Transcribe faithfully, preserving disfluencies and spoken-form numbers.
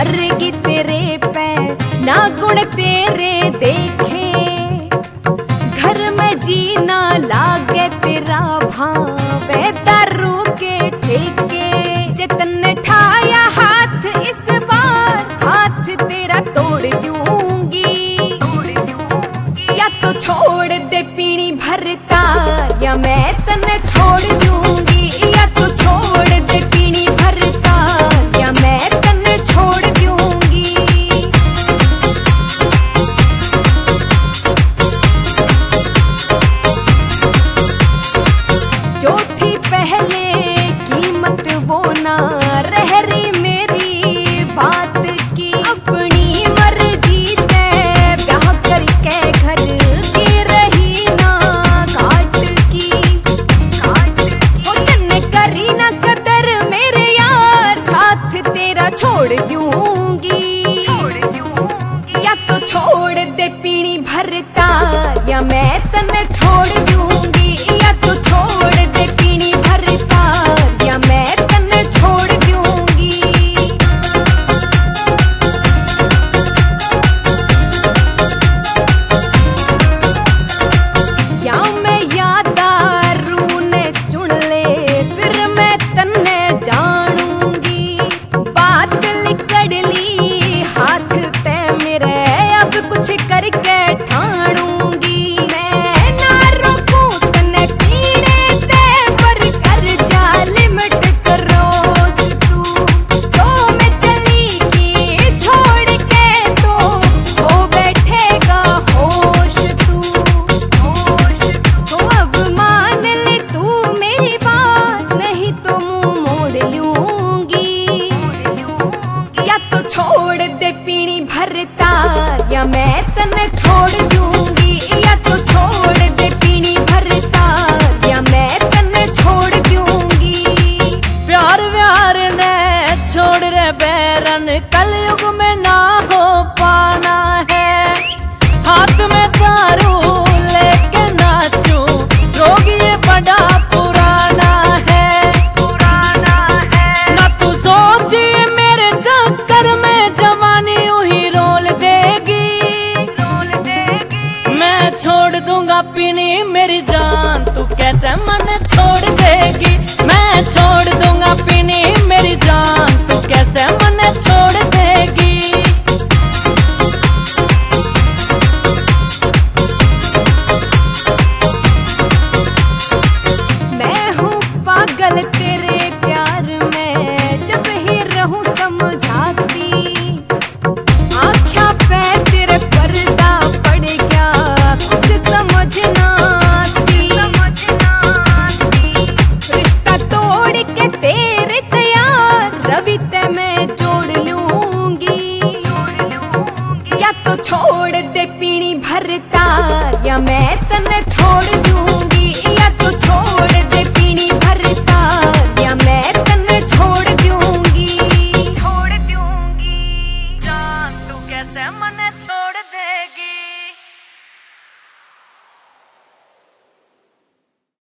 मरगी तेरे पे ना गुण तेरे देखे, घर में जीना लागे तेरा भावे दारू के ठेके। जितने ठाया हाथ इस बार हाथ तेरा तोड़ दूंगी, या तो छोड़ दे पीनी भरता या मैं तन्ने छोड़ दूंगी, या तो छोड़ दे पीनी भरता या मैं तन्ने छोड़ दूंगी। जो थी पहले कीमत वो ना रह रही मेरी बात की, अपनी मर्जी से ब्याह करके घर की रही ना काट की। वो तन्ने करी ना कदर मेरे यार साथ तेरा छोड़ दूंगी, या तो छोड़ दे पीनी भरता या मैं तन्ने छोड़ दूंगी, या तो छोड़ दे पीनी भरता या मैं तन्ने छोड़ दूंगी। या मैं यादारू ने चुन ले फिर मैं तन्ने जानूंगी, बात लिकड़ ली हाथ ते मेरे अब कुछ करके ठाणूंगी। मैं ना रोकूं तन्ने पीने ते पर कर जा लिमिट क्रॉस तू, तो मैं चली की छोड़ के तो हो बैठेगा होश तू। तो अब मान ले तू मेरी बात नहीं तो मुंह मोड़ लूंगी, या तो छोड़ दे पीनी भरता या मैं तन्ने छोड़ दूंगी, या तो छोड़ दे पीनी भरता या मैं तन्ने छोड़ दूंगी। प्यार व्यार ने छोड़ रे बैरन कल